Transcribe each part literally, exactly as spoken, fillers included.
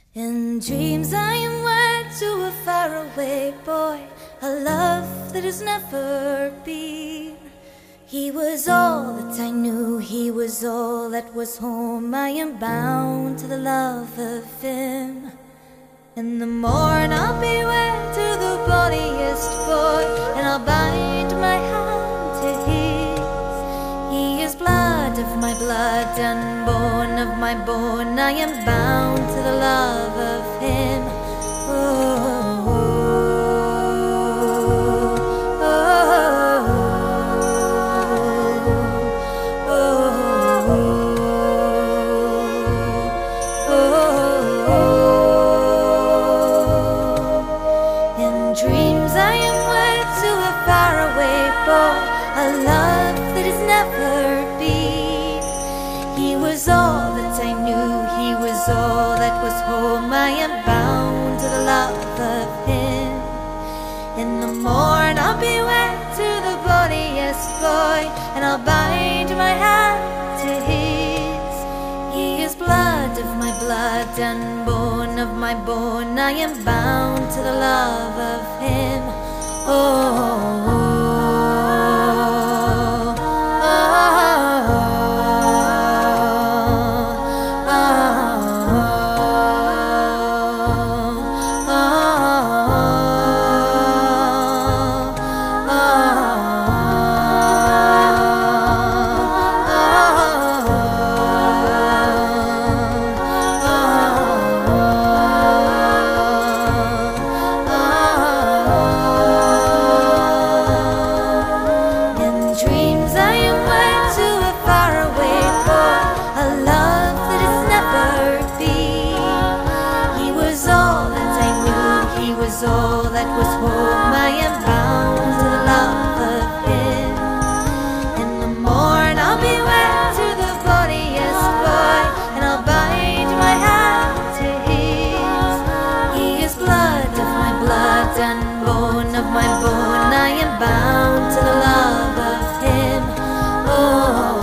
In dreams I am wed to a faraway boy, a love that has never been. He was all that I knew, he was all that was home. I am bound to the love of him. In the morn I'll be wed to the bonniest boy, and I'll bind my hand to his. He is blood of my blood and bone of my bone. I am bound to the love of him. Oh, oh, dreams I am wed to a faraway boy, a love that has never been. He was all that I knew, he was all that was home. I am bound to the love of him. In the morn I'll be wed to the bonniest boy, and I'll bind my hand to his. He is blood of my blood and bone of my bone. I am bound to the love of him. Oh, oh, oh, all that was home. I am bound to the love of him. In the morn I'll be wed to the bonniest boy, and I'll bind my hand to his. He is blood of my blood and bone of my bone. I am bound to the love of him. Oh,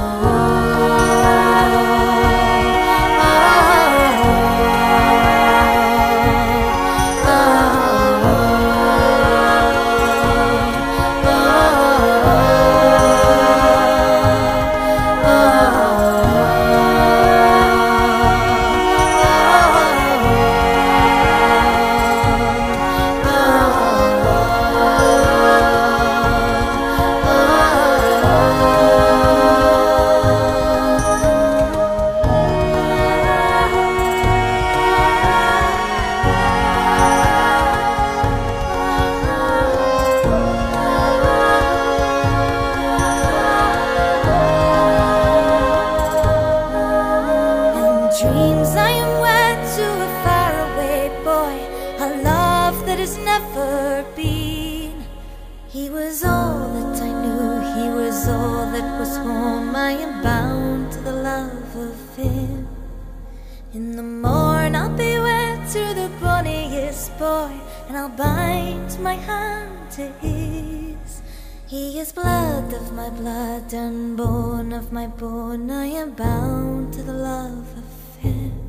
dreams I am wed to a faraway boy, a love that has never been. He was all that I knew, he was all that was home. I am bound to the love of him. In the morn I'll be wed to the bonniest boy, and I'll bind my hand to his. He is blood of my blood and bone of my bone. I am bound to the love of him.